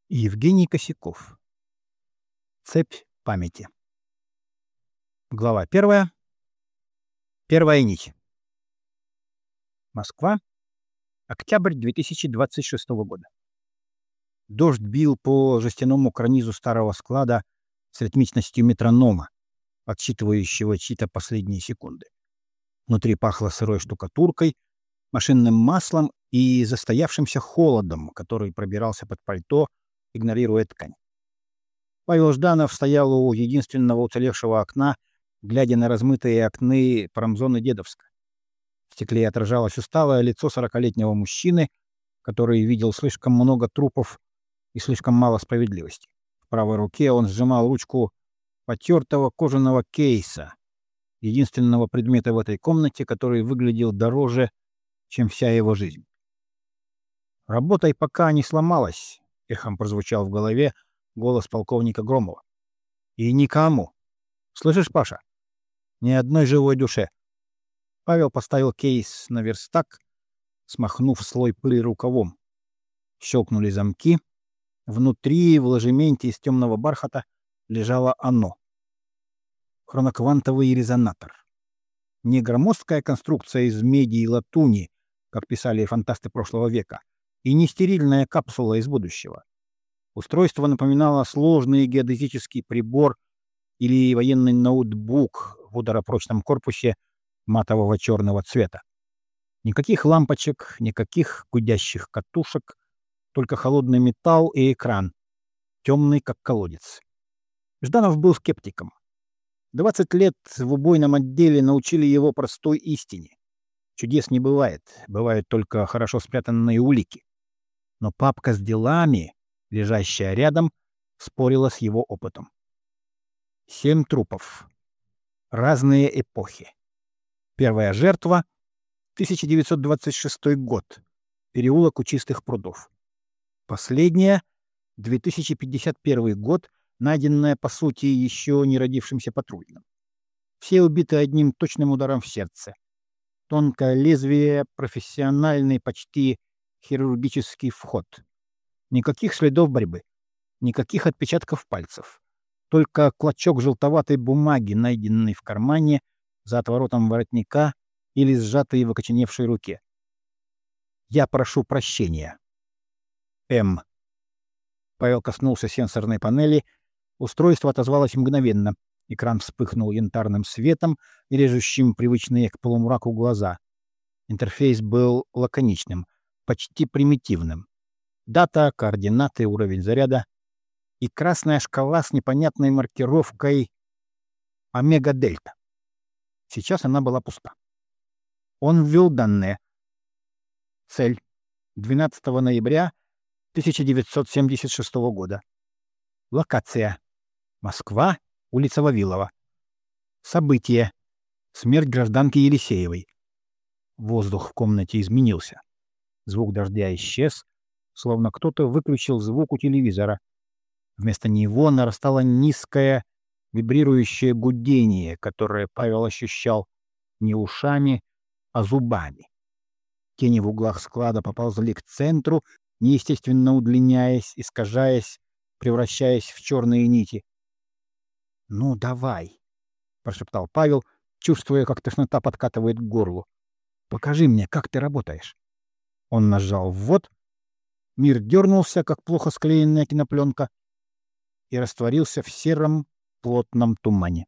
Евгений Косяков. Цепь памяти. Глава 1. Первая нить. Москва. Октябрь 2026 года. Дождь бил по жестяному карнизу старого склада с ритмичностью метронома, отсчитывающего чьи-то последние секунды. Внутри пахло сырой штукатуркой, машинным маслом и застоявшимся холодом, который пробирался под пальто, игнорируя ткань. Павел Жданов стоял у единственного уцелевшего окна, глядя на размытые окны промзоны Дедовска. В стекле отражалось усталое лицо 40-летнего мужчины, который видел слишком много трупов и слишком мало справедливости. В правой руке он сжимал ручку потертого кожаного кейса, единственного предмета в этой комнате, который выглядел дороже, чем вся его жизнь. «Работай, пока не сломалась», — эхом прозвучал в голове голос полковника Громова. «И никому. Слышишь, Паша? Ни одной живой душе». Павел поставил кейс на верстак, смахнув слой пыли рукавом. Щелкнули замки. Внутри, в ложементе из темного бархата, лежало оно. Хроноквантовый резонатор. Не громоздкая конструкция из меди и латуни, как писали фантасты прошлого века, и не стерильная капсула из будущего. Устройство напоминало сложный геодезический прибор или военный ноутбук в ударопрочном корпусе матового черного цвета. Никаких лампочек, никаких гудящих катушек, только холодный металл и экран, темный как колодец. Жданов был скептиком. 20 лет в убойном отделе научили его простой истине. Чудес не бывает, бывают только хорошо спрятанные улики. Но папка с делами, лежащая рядом, спорила с его опытом. 7 трупов. Разные эпохи. Первая жертва — 1926 год. Переулок у Чистых прудов. Последняя — 2051 год, найденная, по сути, еще не родившимся патрульным. Все убиты одним точным ударом в сердце. Тонкое лезвие, профессиональный, почти хирургический вход. Никаких следов борьбы, никаких отпечатков пальцев. Только клочок желтоватой бумаги, найденный в кармане, за отворотом воротника или сжатый в окоченевшей руке. «Я прошу прощения. М». Павел коснулся сенсорной панели. Устройство отозвалось мгновенно. Экран вспыхнул янтарным светом, режущим привычные к полумраку глаза. Интерфейс был лаконичным, почти примитивным. Дата, координаты, уровень заряда и красная шкала с непонятной маркировкой омега-дельта. Сейчас она была пуста. Он ввел данные. Цель. 12 ноября 1976 года. Локация. Москва, улица Вавилова. Событие. Смерть гражданки Елисеевой. Воздух в комнате изменился. Звук дождя исчез, словно кто-то выключил звук у телевизора. Вместо него нарастало низкое, вибрирующее гудение, которое Павел ощущал не ушами, а зубами. Тени в углах склада поползли к центру, неестественно удлиняясь, искажаясь, превращаясь в черные нити. «Ну, давай», — прошептал Павел, чувствуя, как тошнота подкатывает к горлу. «Покажи мне, как ты работаешь». Он нажал «ввод». Мир дернулся, как плохо склеенная кинопленка, и растворился в сером плотном тумане.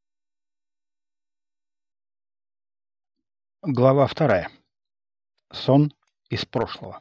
Глава 2. Сон из прошлого.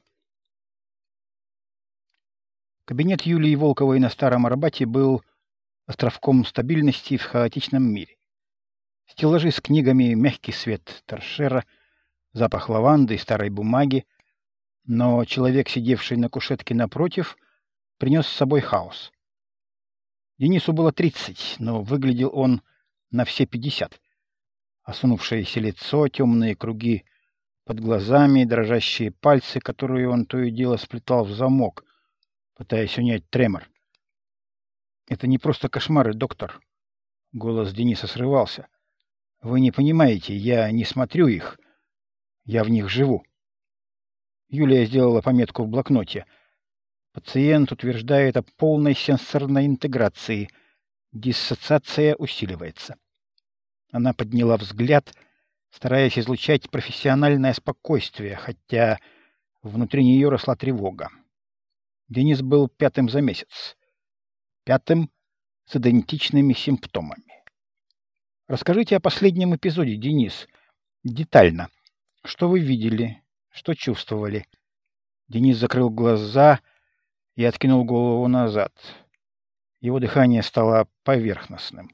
Кабинет Юлии Волковой на Старом Арбате был островком стабильности в хаотичном мире. Стеллажи с книгами, мягкий свет торшера, запах лаванды и старой бумаги, но человек, сидевший на кушетке напротив, принес с собой хаос. Денису было 30, но выглядел он на все 50. Осунувшееся лицо, темные круги под глазами, дрожащие пальцы, которые он то и дело сплетал в замок, пытаясь унять тремор. «Это не просто кошмары, доктор». Голос Дениса срывался. «Вы не понимаете, я не смотрю их. Я в них живу». Юлия сделала пометку в блокноте. Пациент утверждает о полной сенсорной интеграции. Диссоциация усиливается. Она подняла взгляд, стараясь излучать профессиональное спокойствие, хотя внутри нее росла тревога. Денис был пятым за месяц. Пятым с идентичными симптомами. Расскажите о последнем эпизоде, Денис. Детально. Что вы видели? Что чувствовали? Денис закрыл глаза и откинул голову назад. Его дыхание стало поверхностным.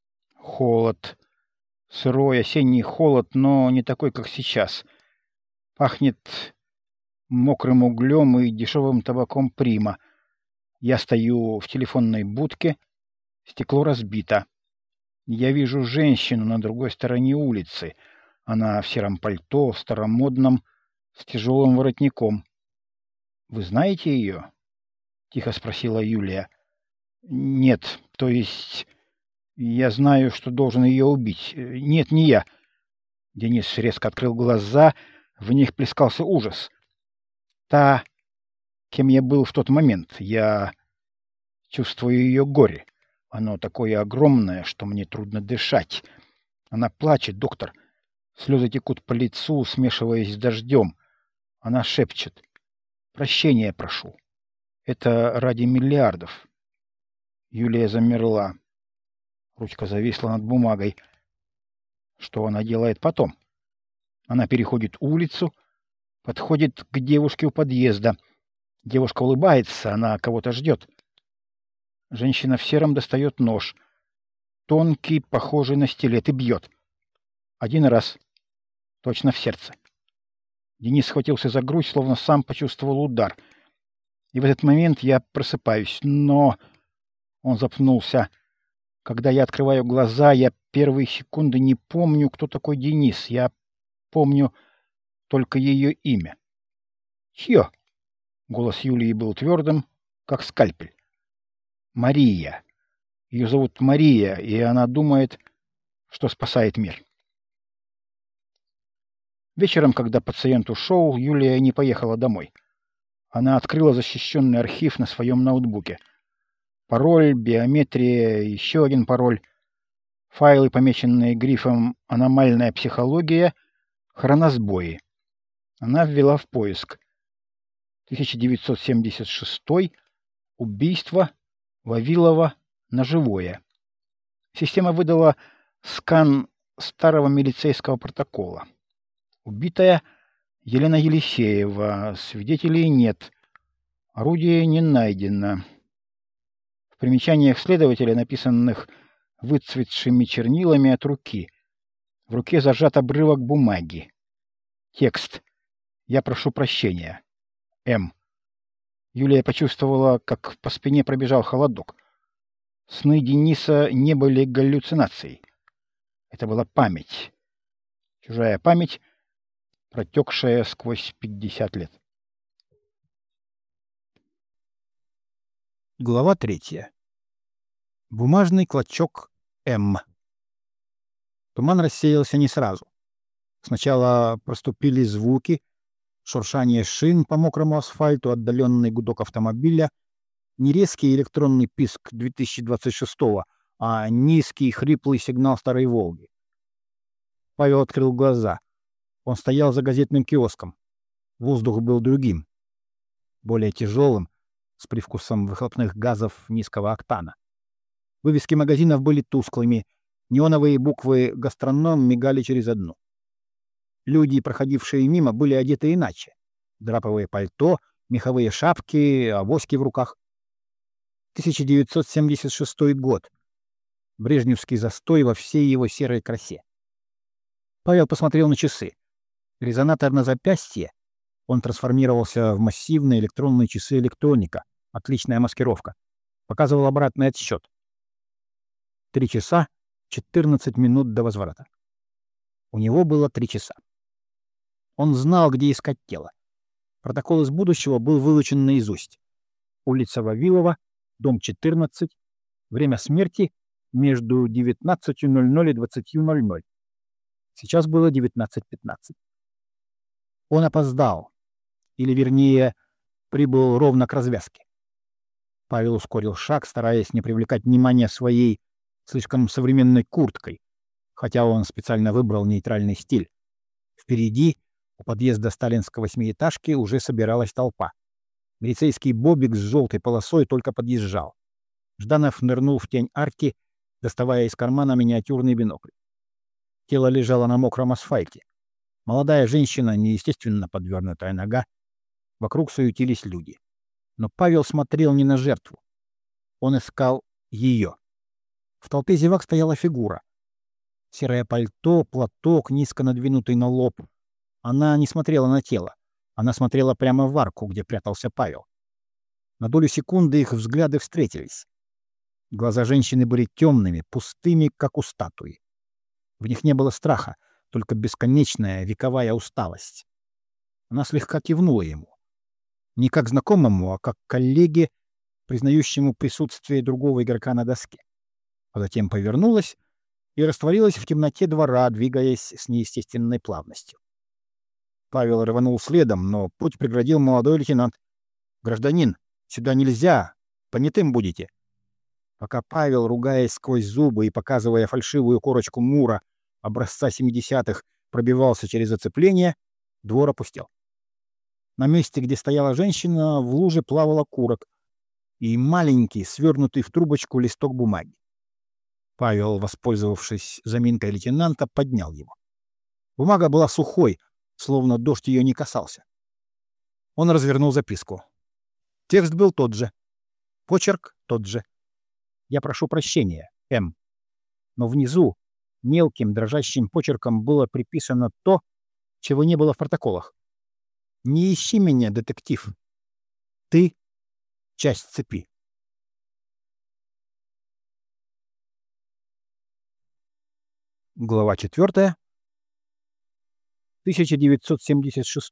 Холод. Сырой осенний холод, но не такой, как сейчас. Пахнет мокрым углем и дешевым табаком Прима. Я стою в телефонной будке. Стекло разбито. Я вижу женщину на другой стороне улицы. Она в сером пальто, старомодном, с тяжелым воротником. «Вы знаете ее?» — тихо спросила Юлия. «Нет, то есть я знаю, что должен ее убить. Нет, не я». Денис резко открыл глаза, в них плескался ужас. «Та, кем я был в тот момент. Я чувствую ее горе. Оно такое огромное, что мне трудно дышать. Она плачет, доктор. Слезы текут по лицу, смешиваясь с дождем. Она шепчет. Прощения прошу. Это ради миллиардов». Юлия замерла. Ручка зависла над бумагой. Что она делает потом? Она переходит улицу, подходит к девушке у подъезда. Девушка улыбается, она кого-то ждет. Женщина в сером достает нож. Тонкий, похожий на стилет, и бьет. Один раз. Точно в сердце. Денис схватился за грудь, словно сам почувствовал удар. И в этот момент я просыпаюсь. Но... Он запнулся. Когда я открываю глаза, я первые секунды не помню, кто такой Денис. Я помню только ее имя. Чье? Голос Юлии был твердым, как скальпель. Мария. Ее зовут Мария, и она думает, что спасает мир. Вечером, когда пациент ушел, Юлия не поехала домой. Она открыла защищенный архив на своем ноутбуке. Пароль, биометрия, еще один пароль. Файлы, помеченные грифом «Аномальная психология», «Хроносбои». Она ввела в поиск. 1976. Убийство. Вавилова. Ножевое. Система выдала скан старого милицейского протокола. Убитая Елена Елисеева. Свидетелей нет. Орудие не найдено. В примечаниях следователя, написанных выцветшими чернилами от руки, в руке зажат обрывок бумаги. Текст. «Я прошу прощения. М». Юлия почувствовала, как по спине пробежал холодок. Сны Дениса не были галлюцинацией. Это была память. Чужая память, протекшая сквозь 50 лет. Глава 3. Бумажный клочок М. Туман рассеялся не сразу. Сначала проступили звуки, шуршание шин по мокрому асфальту, отдаленный гудок автомобиля, не резкий электронный писк 2026-го, а низкий хриплый сигнал старой «Волги». Павел открыл глаза. Он стоял за газетным киоском. Воздух был другим, более тяжелым, с привкусом выхлопных газов низкого октана. Вывески магазинов были тусклыми, неоновые буквы «Гастроном» мигали через одну. Люди, проходившие мимо, были одеты иначе. Драповые пальто, меховые шапки, авоськи в руках. 1976 год. Брежневский застой во всей его серой красе. Павел посмотрел на часы. Резонатор на запястье. Он трансформировался в массивные электронные часы электроника. Отличная маскировка. Показывал обратный отсчет. 3 часа 14 минут до возврата. У него было 3 часа. Он знал, где искать тело. Протокол из будущего был выучен наизусть. Улица Вавилова, дом 14, время смерти между 19:00 и 20:00. Сейчас было 19:15. Он опоздал. Или, вернее, прибыл ровно к развязке. Павел ускорил шаг, стараясь не привлекать внимания своей слишком современной курткой, хотя он специально выбрал нейтральный стиль. Впереди, у подъезда сталинской восьмиэтажки, уже собиралась толпа. Милицейский бобик с желтой полосой только подъезжал. Жданов нырнул в тень арки, доставая из кармана миниатюрный бинокль. Тело лежало на мокром асфальте. Молодая женщина, неестественно подвернутая нога. Вокруг суетились люди. Но Павел смотрел не на жертву. Он искал ее. В толпе зевак стояла фигура. Серое пальто, платок, низко надвинутый на лоб. Она не смотрела на тело. Она смотрела прямо в арку, где прятался Павел. На долю секунды их взгляды встретились. Глаза женщины были темными, пустыми, как у статуи. В них не было страха, только бесконечная вековая усталость. Она слегка кивнула ему. Не как знакомому, а как коллеге, признающему присутствие другого игрока на доске. А затем повернулась и растворилась в темноте двора, двигаясь с неестественной плавностью. Павел рванул следом, но путь преградил молодой лейтенант. «Гражданин, сюда нельзя, понятым будете». Пока Павел, ругаясь сквозь зубы и показывая фальшивую корочку Мура образца 70-х, пробивался через оцепление, двор опустел. На месте, где стояла женщина, в луже плавал окурок и маленький, свернутый в трубочку листок бумаги. Павел, воспользовавшись заминкой лейтенанта, поднял его. Бумага была сухой, словно дождь ее не касался. Он развернул записку. Текст был тот же. Почерк тот же. «Я прошу прощения, М». Но внизу мелким дрожащим почерком было приписано то, чего не было в протоколах. «Не ищи меня, детектив. Ты — часть цепи». Глава 4. 1976.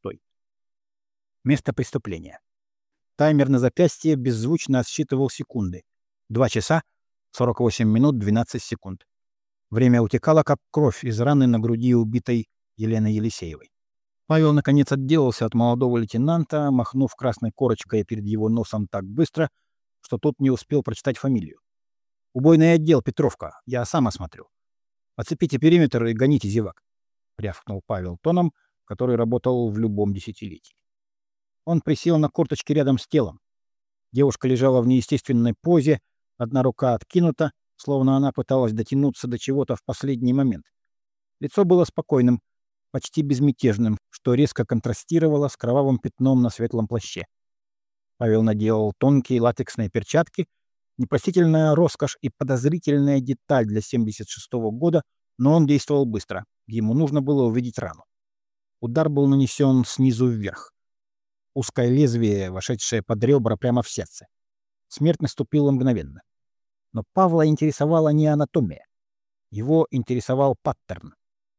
Место преступления. Таймер на запястье беззвучно отсчитывал секунды. 2 часа 48 минут 12 секунд. Время утекало, как кровь из раны на груди убитой Елены Елисеевой. Павел, наконец, отделался от молодого лейтенанта, махнув красной корочкой перед его носом так быстро, что тот не успел прочитать фамилию. «Убойный отдел, Петровка. Я сам осмотрю. Оцепите периметр и гоните зевак», — рявкнул Павел тоном, который работал в любом десятилетии. Он присел на корточки рядом с телом. Девушка лежала в неестественной позе, одна рука откинута, словно она пыталась дотянуться до чего-то в последний момент. Лицо было спокойным, почти безмятежным, что резко контрастировало с кровавым пятном на светлом плаще. Павел надел тонкие латексные перчатки, непростительная роскошь и подозрительная деталь для 76-го года, но он действовал быстро. Ему нужно было увидеть рану. Удар был нанесен снизу вверх. Узкое лезвие, вошедшее под ребра прямо в сердце. Смерть наступила мгновенно. Но Павла интересовала не анатомия. Его интересовал паттерн.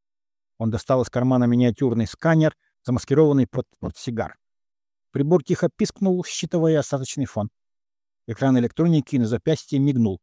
Он достал из кармана миниатюрный сканер, замаскированный под портсигар. Прибор тихо пискнул, считывая остаточный фон. Экран электроники на запястье мигнул.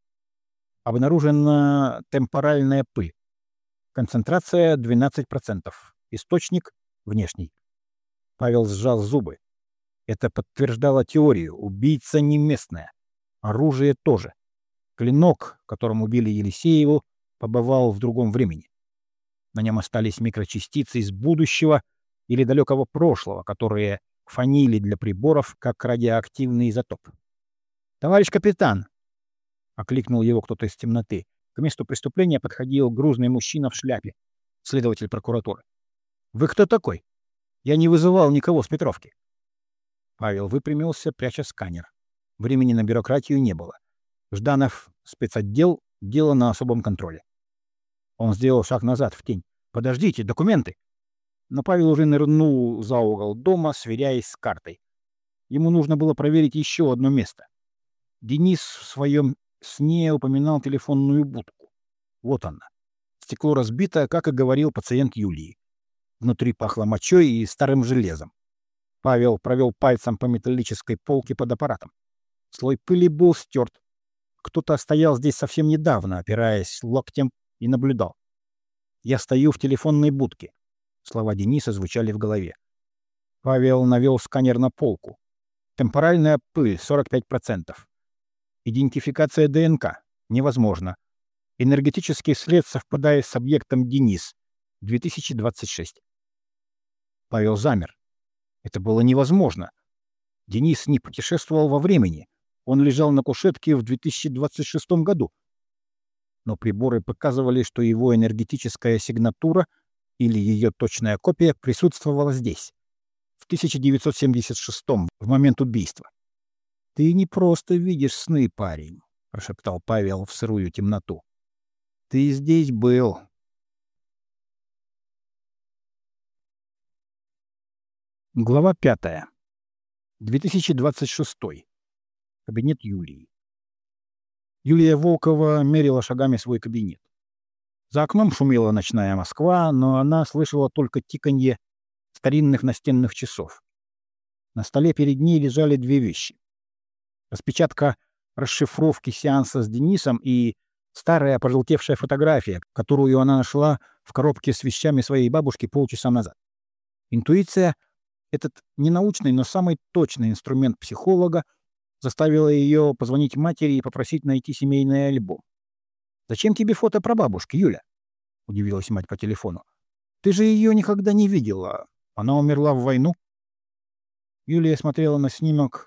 Обнаружена темпоральная пыль. Концентрация 12%. Источник внешний. Павел сжал зубы. Это подтверждало теорию. Убийца не местная. Оружие тоже. Клинок, которым убили Елисееву, побывал в другом времени. На нем остались микрочастицы из будущего или далекого прошлого, которые фанили для приборов, как радиоактивный изотоп. «Товарищ капитан!» — окликнул его кто-то из темноты. К месту преступления подходил грузный мужчина в шляпе, следователь прокуратуры. «Вы кто такой? Я не вызывал никого с Петровки». Павел выпрямился, пряча сканер. Времени на бюрократию не было. Жданов, спецотдел, дело на особом контроле. Он сделал шаг назад в тень. «Подождите, документы!» Но Павел уже нырнул за угол дома, сверяясь с картой. Ему нужно было проверить еще одно место. Денис в своем сне упоминал телефонную будку. Вот она. Стекло разбито, как и говорил пациент Юлии. Внутри пахло мочой и старым железом. Павел провел пальцем по металлической полке под аппаратом. Слой пыли был стерт. Кто-то стоял здесь совсем недавно, опираясь локтем, и наблюдал. «Я стою в телефонной будке». Слова Дениса звучали в голове. Павел навел сканер на полку. Темпоральная пыль 45%. Идентификация ДНК невозможно. Энергетический след совпадает с объектом Денис 2026. Павел замер. Это было невозможно. Денис не путешествовал во времени. Он лежал на кушетке в 2026 году. Но приборы показывали, что его энергетическая сигнатура или ее точная копия присутствовала здесь, в 1976, в момент убийства. «Ты не просто видишь сны, парень», — прошептал Павел в сырую темноту. «Ты здесь был». Глава 5. 2026. Кабинет Юлии. Юлия Волкова мерила шагами свой кабинет. За окном шумела ночная Москва, но она слышала только тиканье старинных настенных часов. На столе перед ней лежали две вещи. Распечатка расшифровки сеанса с Денисом и старая пожелтевшая фотография, которую она нашла в коробке с вещами своей бабушки полчаса назад. Интуиция, этот ненаучный, но самый точный инструмент психолога, заставила ее позвонить матери и попросить найти семейный альбом. «Зачем тебе фото прабабушки, Юля?» — удивилась мать по телефону. «Ты же ее никогда не видела. Она умерла в войну». Юлия смотрела на снимок.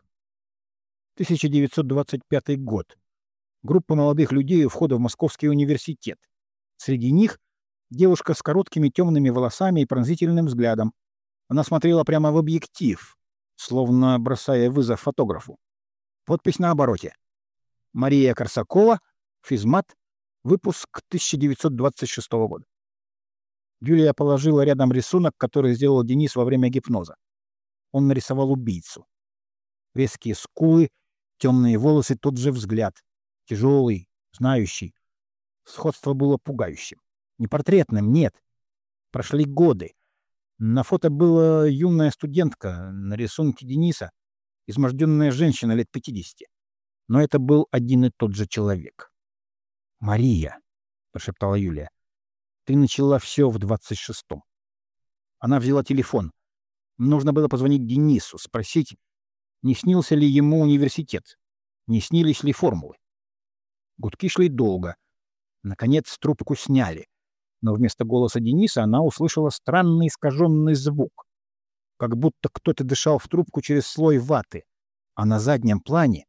1925 год. Группа молодых людей у входа в Московский университет. Среди них девушка с короткими темными волосами и пронзительным взглядом. Она смотрела прямо в объектив, словно бросая вызов фотографу. Подпись на обороте. Мария Корсакова, физмат, выпуск 1926 года. Юлия положила рядом рисунок, который сделал Денис во время гипноза. Он нарисовал убийцу. Резкие скулы, темные волосы, тот же взгляд. Тяжелый, знающий. Сходство было пугающим. Не портретным, нет. Прошли годы. На фото была юная студентка, на рисунке Дениса изможденная женщина лет 50. Но это был один и тот же человек. «Мария», — прошептала Юлия, — «ты начала все в 26-м». Она взяла телефон. Нужно было позвонить Денису, спросить, не снился ли ему университет, не снились ли формулы. Гудки шли долго. Наконец трубку сняли. Но вместо голоса Дениса она услышала странный искаженный звук. Как будто кто-то дышал в трубку через слой ваты. А на заднем плане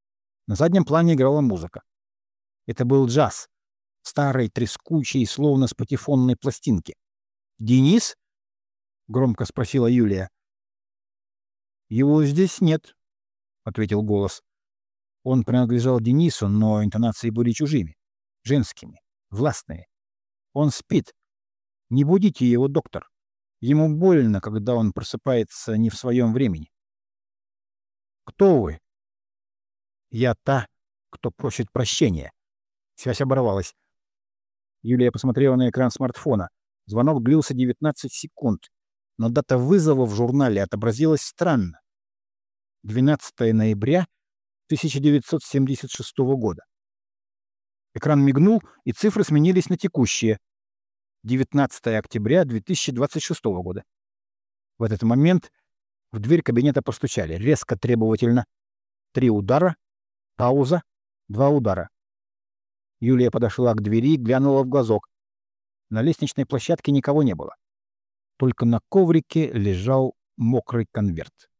играла музыка. Это был джаз. Старый, трескучий, словно с патефонной пластинки. «Денис?» — громко спросила Юлия. «Его здесь нет», — ответил голос. Он принадлежал Денису, но интонации были чужими, женскими, властные. «Он спит. Не будите его, доктор. Ему больно, когда он просыпается не в своем времени». «Кто вы?» «Я та, кто просит прощения». Связь оборвалась. Юлия посмотрела на экран смартфона. Звонок длился 19 секунд, но дата вызова в журнале отобразилась странно. 12 ноября 1976 года. Экран мигнул, и цифры сменились на текущие. 19 октября 2026 года. В этот момент в дверь кабинета постучали. Резко, требовательно. 3 удара, пауза, 2 удара. Юлия подошла к двери и глянула в глазок. На лестничной площадке никого не было. Только на коврике лежал мокрый конверт.